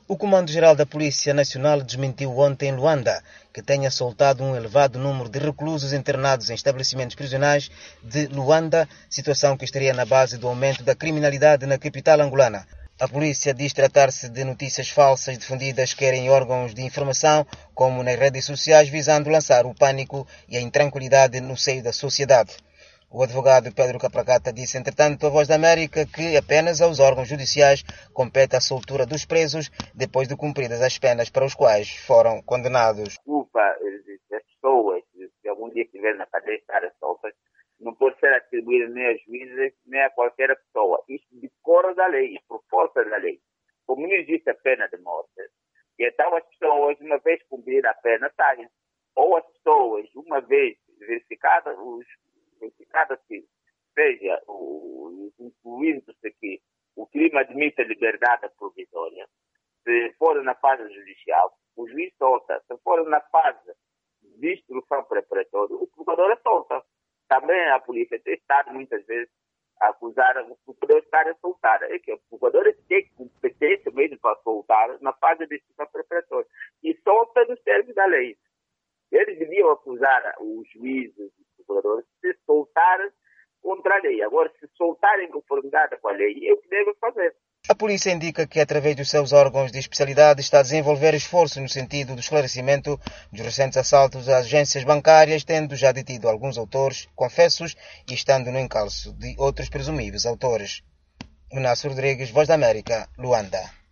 O Comando-Geral da Polícia Nacional desmentiu ontem em Luanda que tenha soltado um elevado número de reclusos internados em estabelecimentos prisionais de Luanda, situação que estaria na base do aumento da criminalidade na capital angolana. A polícia diz tratar-se de notícias falsas difundidas quer em órgãos de informação, como nas redes sociais, visando lançar o pânico e a intranquilidade no seio da sociedade. O advogado Pedro Capracata disse, entretanto, à Voz da América que apenas aos órgãos judiciais compete a soltura dos presos depois de cumpridas as penas para os quais foram condenados. Desculpa, as pessoas, se algum dia estiver na cadeia estarem soltas, não pode ser atribuído nem a juízes, nem a qualquer pessoa. Isto decorre da lei, por força da lei. Como não existe a pena de morte, e então as pessoas, uma vez cumprida a pena, saem. Ou as pessoas, uma vez verificadas que seja incluindo-se que o crime admite a liberdade provisória, se for na fase judicial, o juiz solta. Se for na fase de instrução preparatória, o procurador é solta. Também a polícia tem estado muitas vezes a acusar o procurador de estar a soltar. É que o procurador tem competência mesmo para soltar na fase de instrução preparatória. E solta no termos da lei. Eles deviam acusar os juízes e os procuradores de se soltar contra a lei. Agora, se soltarem em conformidade com a lei, é o que devem fazer. A polícia indica que, através dos seus órgãos de especialidade, está a desenvolver esforços no sentido do esclarecimento dos recentes assaltos às agências bancárias, tendo já detido alguns autores confessos e estando no encalço de outros presumíveis autores. Inácio Rodrigues, Voz da América, Luanda.